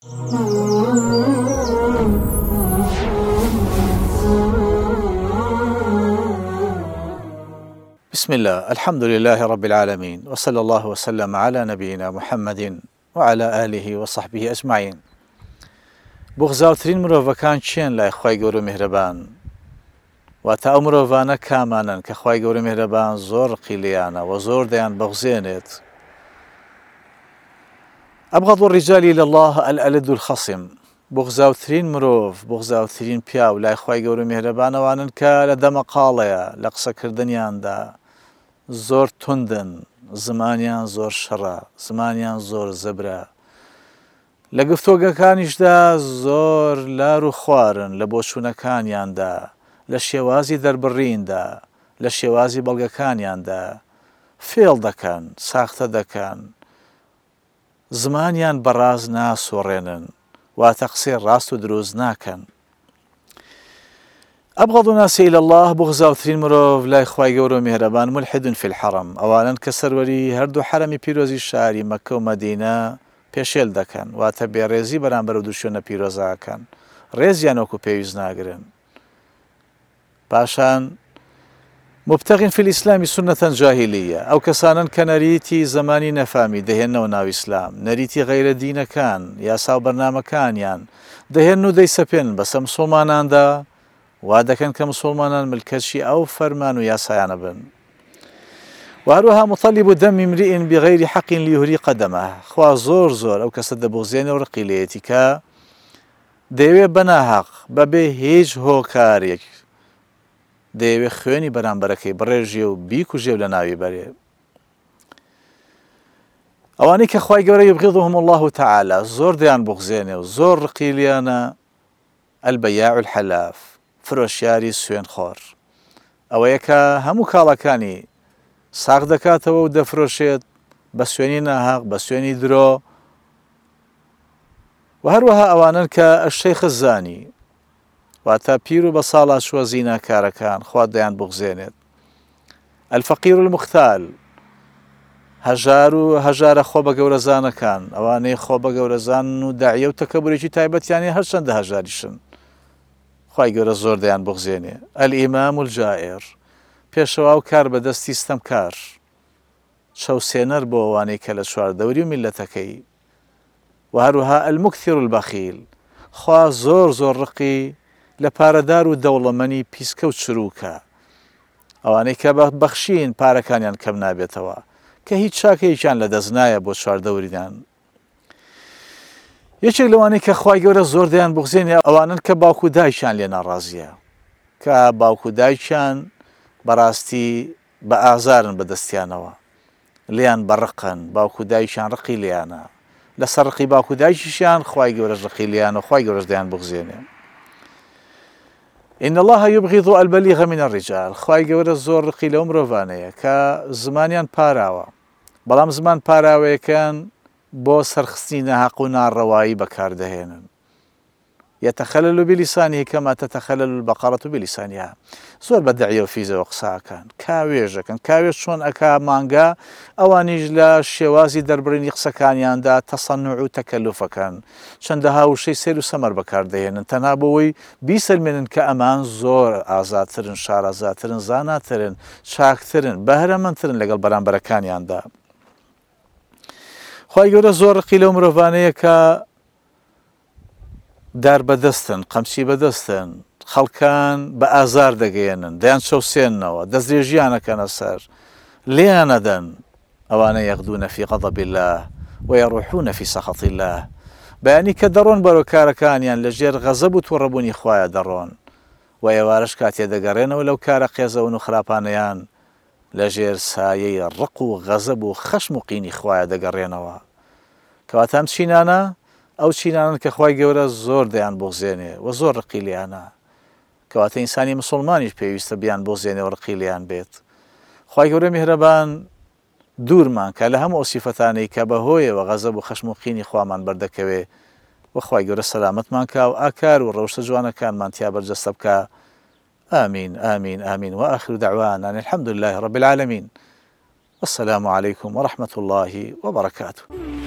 بسم الله، الحمد لله رب العالمين، وصلى الله وسلم على نبينا محمد وعلى آله وصحبه أجمعين. بغزاوترین مرۆڤەکان چیان لای خوای گەورە میهرەبان؟ واتە ئەو مرۆڤانە کامانن کە خوای گەورە میهرەبان زۆر ڕقی و زۆر دەیان بەغزێنێت. أبغض الرجال إلى الله الألد الخصم. بغزاوترین مرۆڤ، بغزاوترین پیاو لای خوای گەورە میهرەبانەوانن کە لە دەمەقاڵەیە، لە قسەکردنیاندا زۆر توندن، زمانیان زۆر شەڕە، زمانیان زۆر زەبرە، لە گفتۆگەکانیشدا زۆر لار و خوارن، لە بۆچوونەکانیاندا، لە شێوازی دەربڕیندا، لە شێوازی بەڵگەکانیاندا فێڵ دەکەن، ساختە دەکەن، زمانیان بەڕاز ناسۆڕێنن، واتە قسەی ڕاست و دروست ناکەن. أبغض الناس إلى الله، بغزاوترین مرۆڤ لای خوای گەورە میهرەبان ملحد في الحرم، ئەوانن کە سەروەری هەردوو حرەمی پیرۆزی شاری مەککە و مەدینە پێشێل دەکەن، واتە بێڕێزی بەرامبەر و دووشوێنە پیرۆزەکەن، ڕێزیان وەکو پێویست ناگرن. پاشان مبتغین فی الإسلام سنة جاهلیة، ئەو کەسانن کە نەریتی زمانی نەفامی دەهێننەوە ناو ئیسلام، نەریتی غەیرە دینەکان، یاسا و بەرنامەکانیان دەهێن و دەیسەپێن بەسە مسڵماناندا، وا دەکەن کە مسلمانان ملکەچی ئەو فەرمان و یاسایانە بن. وهروها مطالب دم امرئ بغير حق ليهري قدمه، خوا زۆر ئەو کەسە دەبوغزێنێ و ڕقی لێتی کە دەیەوێ بەناحەق بەبێ هیچ هۆکارێک دەیەوێ خوێنی بەرامبەرەکەی بڕێژێ و بیکوژێ و لە ناوی بەرێ. ئەوانەی کە خوای گەورە یبغضهم الله تعالى زۆر دەیان بوغزێنێ و زۆر ڕقی لیانە البەیاع الحەلاف، فرۆشیاری سوێنخۆر، ئەوەیە کە هەموو کاڵەکانی ساغ دەکاتەوە و دەفرۆشێت بە سوێنی ناحەق، بە سوێنی درۆ. و هەروەها ئەوانن کە ئەشەیخ الزانی، واتە پیر و بە ساڵا چووە زیناکارەکان، خوا دەیان بوغزێنێت. الفەقیر المختال، هەژارە خۆ بە گەورەزانەکان، ئەوانەی خۆ بە گەورەزان و داعیە و تەکەبورێکی تایبەتیانی هەرچەندە هەژاریشن، خوای گەورە زۆر دەیان بوغزێنێ. الئیمام الجائر، پێشەوا و کار بەدەستی ستەمکار، چەوسێنەر بۆ ئەوانەی کە لە چواردەوری و میلەتەکەی. و هەروەها المکثر البەخیل، خوا زۆر ڕقی لە پارەدار و دەوڵەمەنی پیسکە و چروکە، ئەوانەی کە بەخشین پارەکانیان کەم نابێتەوە، کە هیچ چاکەیەکیان لە دەست نایە بۆ چواردەوریدان. یەکێک لەوانەی کە خوای گەورە زۆر دەیان بوغزێنێ ئەوانن کە باوکو دایکیان لێ ناڕازیە، کە باوکو دایکیان بەڕاستی بە ئازارن بەدەستیانەوە، لیان بەڕقن، باوکو دایکیان ڕقی لیانە، لەسەر ڕقی باوکو دایکیشیان خوای گەورەش ڕقی لیانە و خوای گەورەش دەیان بوغزێنێ. إن الله يبغض البليغ من الرجال، خوای گەورە زۆر ڕقی لەو مرۆڤانەیە کە زمانیان پاراوە، بەڵام زمان پاراوەیەکان بۆ سەرخستنی ناحەق و ناڕەوایی بەکاردەهێنن. يتخلل بلسانه كما تتخلل البقرة بلسانها، زۆر بە دەعیە و فیزەوە قساکەن، کاوێژەکەن، کاوێژ چۆن ئەکا مانگا، ئەوانیش لە شێوازی دەربڕینی قسەکانیاندا تەسەنوع و تەکەلوفەکەن، چەندەها وشەی سێر و سەمەر بەکاردەهێنن، تەنها بۆەوەی بیسەلمێنن کە ئەمان زۆر ئازاترن، شارەزاترن، زاناترن، چاکترن، بەهرەمەندترن لەگەڵ بەرامبەرەکانیاندا. خوای گەورە زۆر ڕقی لەو مرۆڤانەیە کە دار بەدەستن، قەمچی بەدەستن، خەڵکان بە ئازار دەگەێنن، دەیان چەوسێننەوە، دەستدرێژیانەکەنە سەر، لێیانەدەن. ئەوانە یەغدونە فی غەضەب الله وەیەڕوحونە فی سەخەط الله، بەیانی کە دەڕۆن بەرەو کارەکانیان لە ژێر غەزەب و تووڕەبوونی خوایە دەڕۆن، و ئێوارەش کاتێ دەگەڕێنەوە لەو کارە قێزەون و خراپانەیان لە ژێر سایەی ڕق و غەزەب و خەشم و قینی خوایە دەگەڕێنەوە. کەواتە ئەم چینانە ئەو چینانن کە خوای گەورە زۆر دەیان بوغزێنێ و زۆر ڕقی لیانە، کەواتە ئینسانی مسلمانیش پێویستە بیان بوغزێنێ و ڕقی لیان بێت. خوای گەورە میهرەبان دوورمان کە لە هەموو ئەو سیفەتانەی کە بەهۆیەوە غەزەب و خەشم و قینی خوامان بەردەکەوێ، و خوای گەورە سەلامەتمان کا و ئاکار و ڕەوشە جوانەکانمان تیا بەرجەستە بکە. آمين آمين آمين، وآخر دعوانا الحمد لله رب العالمين، والسلام عليكم ورحمة الله وبركاته.